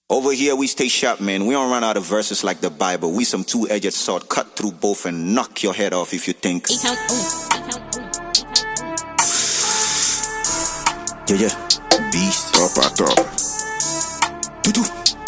Over here we stay sharp, man. We don't run out of verses like the Bible. We some two-edged sword, cut through both and knock your head off if you think. Yeah. Beast. Top. Do.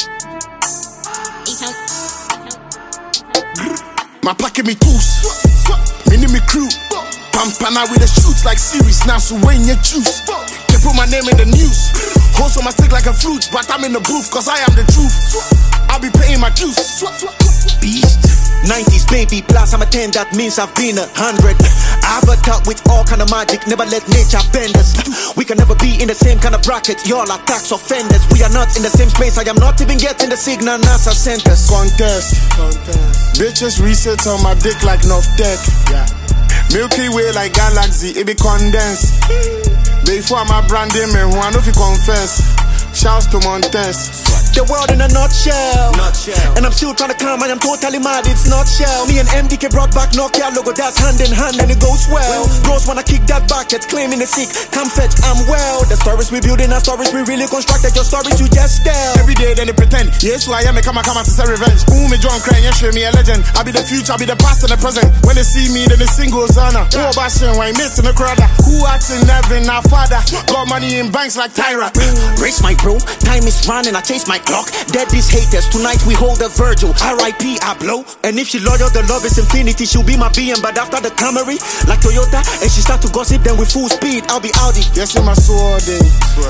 My packet me tools. Mini me crew. Pampana with the shoots like series. Now so when you juice. They put my name in the news. Hold on my stick like a fruit, but I'm in the booth cause I am the truth. I'll be paying my dues. Beast. 90s baby plus I'm a 10, that means I've been 100. I've a talk with all kind of magic, never let nature bend us. We can never be in the same kind of bracket, y'all are tax offenders. We are not in the same space, I am not even getting the signal NASA sent us. Contest. Bitches reset on my dick like North Tech. Milky Way like Galaxy, it be condensed. Before my branding me, who I know if you confess. Shouts to Montes. The world in a nutshell. And I'm still trying to calm, I am totally mad, it's not shell. Me and MDK brought back Nokia logo, that's hand in hand and it goes well. Bros wanna kick that bucket, claiming the sick, come fetch, I'm well. The stories we building are stories we really constructed, your stories you just tell. Every day then they pretend, yes who I am, I come to say revenge. Who me John crying, yes show me a legend. I be the future, I be the past and the present. When they see me then they sing Hosanna. Who about saying why mates in the crowd? Who acts in heaven, our father. Got money in banks like Tyra. Race my bro, time is running, I chase my clock. Dead these haters, tonight we hold a Virgil. R.I.P. I blow. And if she loyal, the love is infinity. She'll be my BM, but after the Camry, like Toyota, and she start to gossip, then with full speed, I'll be Audi. Yes, in my swording.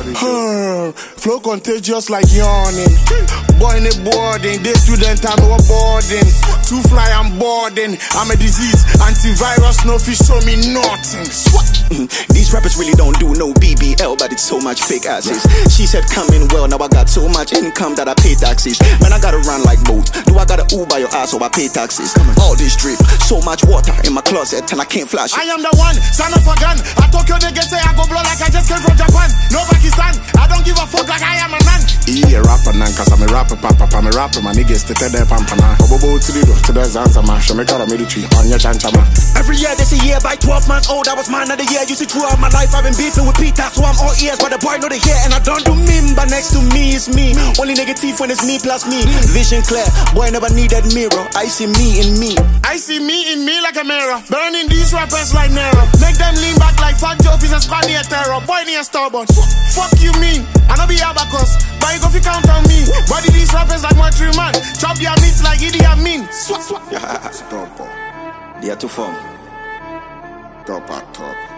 Flow contagious like yawning. Boy in the boarding, day student time we boarding. Too fly, I'm boarding. I'm a disease, antivirus, no fish show me nothing. These rappers really don't do no BBL, but it's so much fake asses. She said coming well, now I got so much income that I pay taxes. Man, I gotta run like boats. Do I gotta Uber your ass or I pay taxes? All this drip, so much water in my closet and I can't flash it. I am the one, son of a gun. I talk your niggas say I go blow like I just came from Japan. No Pakistan, I don't give a fuck like I am a man. Yeah, rapper nan, cause I'm a rapper, papa, I'm a rapper. My niggas to tell their pampana. Bobo to the Zanza, man. Show me cara military on your chanchama. Every year this a year, by 12 months old, I was man of the year. You see, throughout my life I've been beefing with Peter, so I'm all ears, but the boy know the hair, and I don't do meme, but next to me is me. Only negative when it's me plus me. Vision clear, boy never needed mirror. I see me in me. I see me in me like a mirror. Burning these rappers like Nero. Make them lean back like fat jokes and squad near terror. Boy near stubborn. Fuck you mean? I know be abacus, but you go fi count on me. Body these rappers like my 3 man. Chop their meats like Idi Amin. Stop. They are too fun. Top.